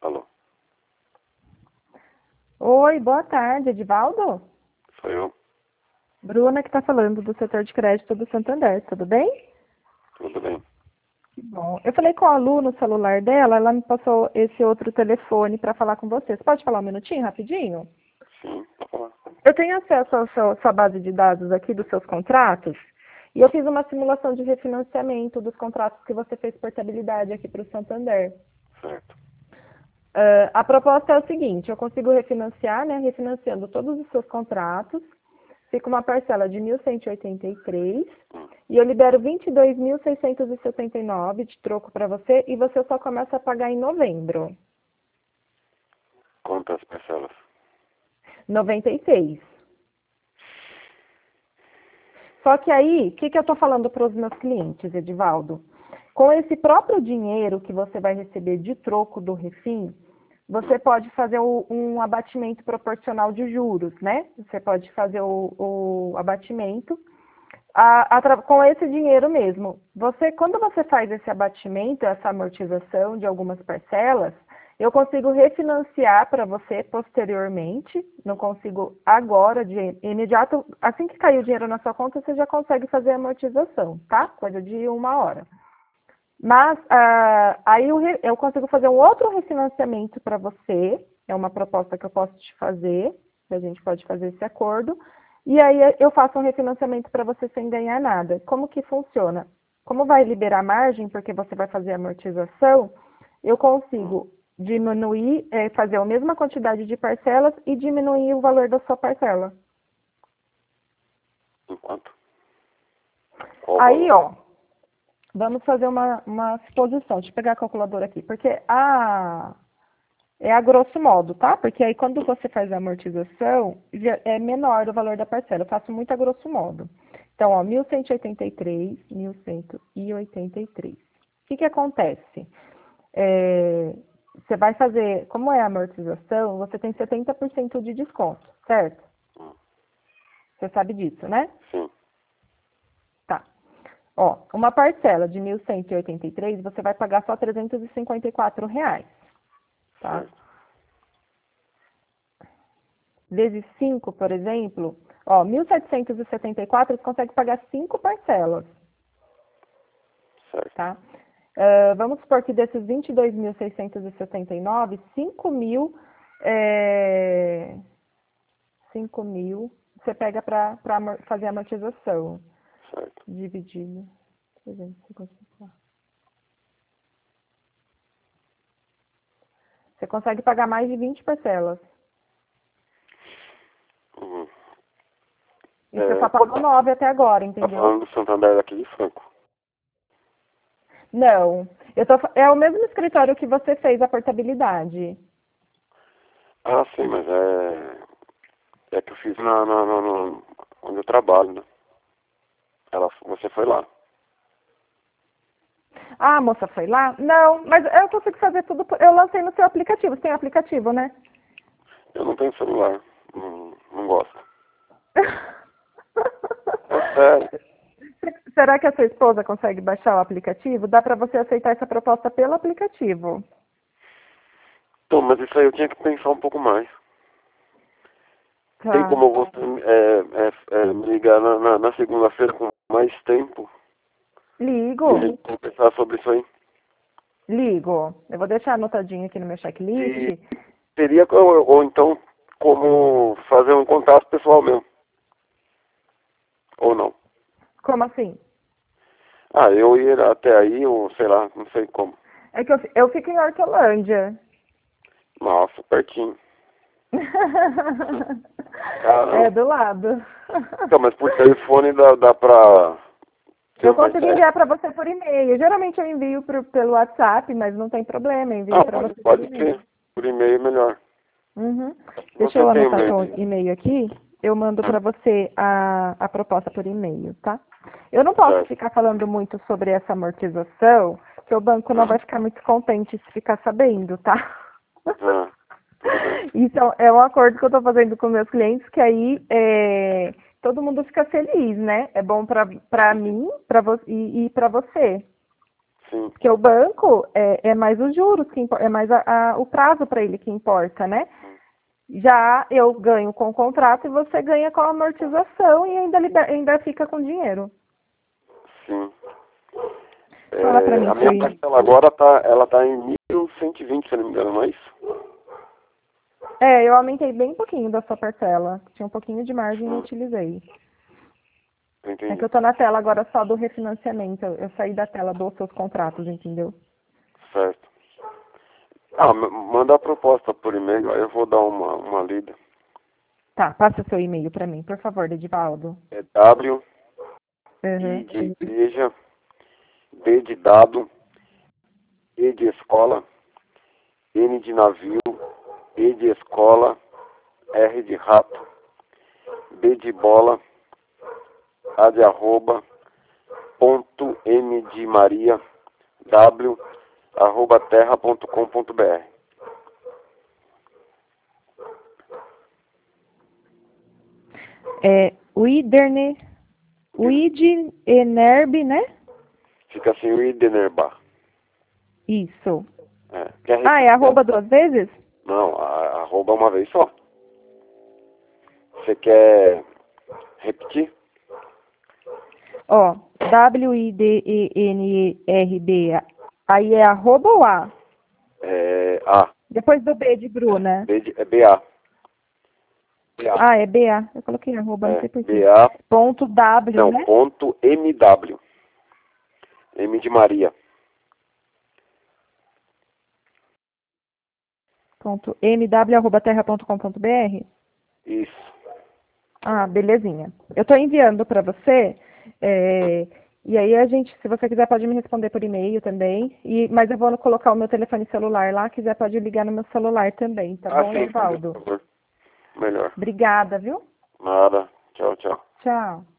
Alô, Oi, boa tarde, Edivaldo? sou eu? Bruna que está falando do setor de crédito do Santander, tudo bem? Tudo bem? Que bom. Eu falei com a Lu no celular dela, ela me passou esse outro telefone para falar com você. Você pode falar um minutinho, rapidinho? Sim, pode falar. Eu tenho acesso à sua base de dados aqui dos seus contratos e eu fiz uma simulação de refinanciamento dos contratos que você fez portabilidade aqui para o Santander. Certo. A proposta é o seguinte, eu consigo refinanciar, né, refinanciando todos os seus contratos, fica uma parcela de 1.183 Hum. e eu libero 22.679 de troco para você e você só começa a pagar em novembro. Quantas parcelas? 96. Só que aí, o que eu estou falando para os meus clientes, Edivaldo? Com esse próprio dinheiro que você vai receber de troco do refim, você pode fazer um abatimento proporcional de juros, né? Você pode fazer o abatimento com esse dinheiro mesmo. Quando você faz esse abatimento, essa amortização de algumas parcelas, eu consigo refinanciar para você posteriormente, não consigo agora, de imediato, assim que cair o dinheiro na sua conta, você já consegue fazer a amortização, tá? Coisa de 1 hora. Mas aí eu consigo fazer um outro refinanciamento para você, é uma proposta que eu posso te fazer, que a gente pode fazer esse acordo, e aí eu faço um refinanciamento para você sem ganhar nada. Como que funciona? Como vai liberar margem, porque você vai fazer amortização, eu consigo diminuir, fazer a mesma quantidade de parcelas e diminuir o valor da sua parcela. Enquanto? Qual o Aí, valor? ó, vamos fazer uma suposição. Deixa eu pegar a calculadora aqui, porque é a grosso modo, tá? Porque aí quando você faz a amortização, é menor o valor da parcela. Eu faço muito a grosso modo. Então, ó, 1.183, 1.183. O que acontece? Você vai fazer, como é a amortização, você tem 70% de desconto, certo? Hum. Você sabe disso, né? Sim. Tá. Ó, uma parcela de 1.183, você vai pagar só R$ 354, tá? Certo. Vezes 5, por exemplo, ó, 1.774 você consegue pagar 5 parcelas, Certo. tá? Vamos supor que desses 22.679, 5 mil você pega para fazer a amortização. Certo. Dividido. 354. Você consegue pagar mais de 20 parcelas. Uhum. E você só pagou 9 até agora, Tá entendeu? falando do Santander daqui de Franco. Não. É o mesmo escritório que você fez a portabilidade. Ah, sim, mas é que eu fiz onde eu trabalho, né? Você foi lá. Ah, a moça foi lá? Não, mas eu consigo fazer tudo. Eu lancei no seu aplicativo. Você tem aplicativo, né? Eu não tenho celular. Não gosto. É sério. Será que a sua esposa consegue baixar o aplicativo? Dá para você aceitar essa proposta pelo aplicativo. Então, mas isso aí eu tinha que pensar um pouco mais. Tem Tá. como você me ligar na segunda-feira com mais tempo e a Ligo. gente conversar sobre isso aí? Ligo. Eu vou deixar anotadinho aqui no meu checklist. E teria, ou então, como fazer um contato pessoal mesmo, ou não? Como assim? Ah, eu ir até aí, ou sei lá, não sei como. É que eu fico em Hortolândia. Nossa, pertinho. É, Caramba. do lado. Então, mas por telefone dá pra ter Eu uma consigo ideia. enviar para você por e-mail. Geralmente eu envio pelo WhatsApp, mas não tem problema, eu envio Ah, para você por pode e-mail. ser. Por e-mail é melhor. Uhum. Deixa Você eu tem o anotar meu seu e-mail? e-mail aqui. Eu mando para você a proposta por e-mail, tá? Eu não posso Certo. ficar falando muito sobre essa amortização, que o banco não vai ficar muito contente se ficar sabendo, tá? Ah, tudo bem. Isso é um acordo que eu estou fazendo com meus clientes, que aí todo mundo fica feliz, né? É bom para mim e para você. Sim. Porque o banco é mais os juros, é mais o prazo para ele que importa, né? Já eu ganho com o contrato e você ganha com a amortização e ainda fica com dinheiro. Sim. Fala pra mim, A minha parcela agora ela tá em 1.120, se eu não me engano, não é isso? Eu aumentei bem um pouquinho da sua parcela. Tinha um pouquinho de margem e eu utilizei. Eu É entendi. que eu tô na tela agora só do refinanciamento. Eu saí da tela dos seus contratos, entendeu? Certo. Manda a proposta por e-mail, aí eu vou dar uma lida. Tá, passa o seu e-mail pra mim, por favor, Edivaldo. É W, I Uhum. de igreja, D de dado, E de escola, N de navio, E de escola, R de rato, B de bola, A de arroba, ponto M de Maria, W, arroba terra.com.br. O Iderne, o Id Enerb, né? Fica assim o Idenerbar. Isso. Quer Ah, é repetir? arroba 2 vezes? Não, arroba uma vez só. Você quer repetir? Ó, WIDENERB. Aí é arroba ou A? A. Depois do B de Bruna. BA. BA. Ah, é BA. Eu coloquei arroba, não sei porquê. BA. Ponto W, Não, né? ponto MW. M de Maria. Ponto mw@terra.com.br. Isso. Ah, belezinha. Eu estou enviando para você. E aí a gente, se você quiser, pode me responder por e-mail também. Mas eu vou colocar o meu telefone celular lá. Quiser, pode ligar no meu celular também, tá bom, Sim, Edivaldo? por favor. Melhor. Obrigada, viu? Nada. Tchau, tchau. Tchau.